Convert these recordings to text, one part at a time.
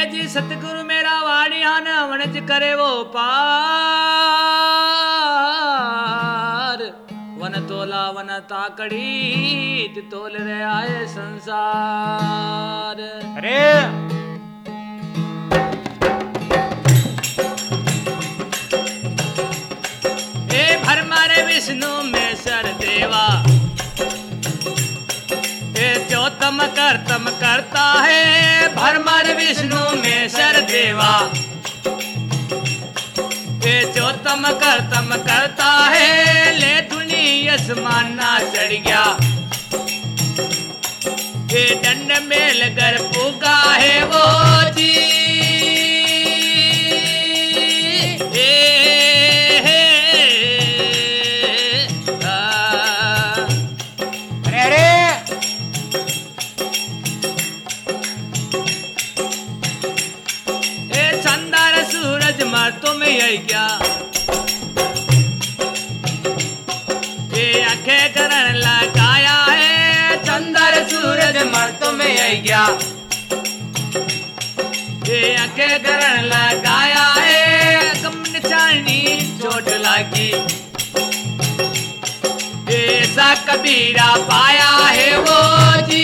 जी सतगुरु मेरा वाणियान वणज करे वो पार वन तोला वन ताकड़ी तोल रे आए संसार। अरे ए भर मारे विष्णु में सर देवा जो तम करता है भरमर विष्णु में सर देवा जो तम करता है ले धुनी आसमाना चढ़ गया ये दंड में लगर पुगा है वो जी तुम्हें यही क्या ये आंखें करण लगाया है चंदर सूरज मर तुम्हें यही क्या ये आंखें करण लगाया है कमन चाणी चोट लागी ऐसा कबीरा पाया है वो जी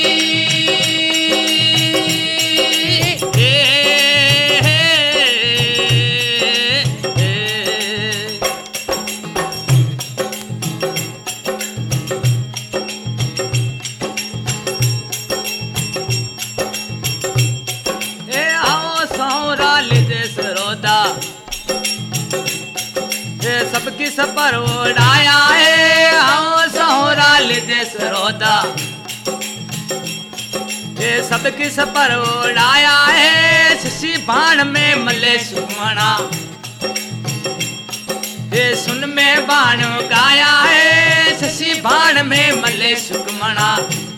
सबकी सपर उड़ाया है हाँ सहोरा लिदे सरोदा ये सबकी सपर उड़ाया है शशि बाण में मले सुमना ये सुन में बाण गाया है शशि बाण में मले सुकमना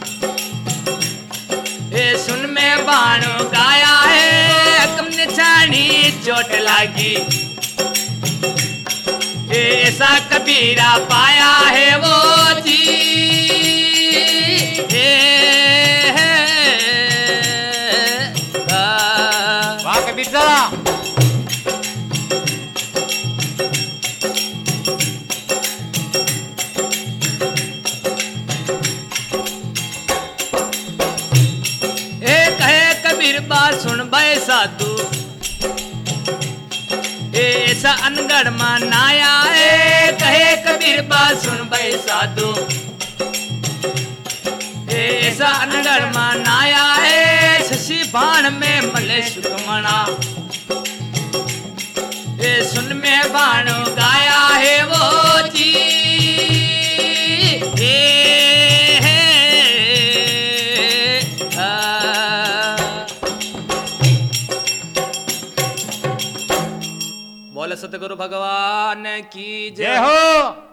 ये सुन में बाण गाया है कम निछानी चोट लागी ऐसा कबीरा पाया है वो जी वाह कबीर साहब कहे कबीर बात सुन भाई साधु ऐसा अनगढ़ मनाया है कहे कबीर बात सुन भाई साधु ऐसा अनगढ़ मनाया है शशि बाण में मले सुकमना ये सुन में बाण गाया है वो जी बोले सतगुरु भगवान की जय हो।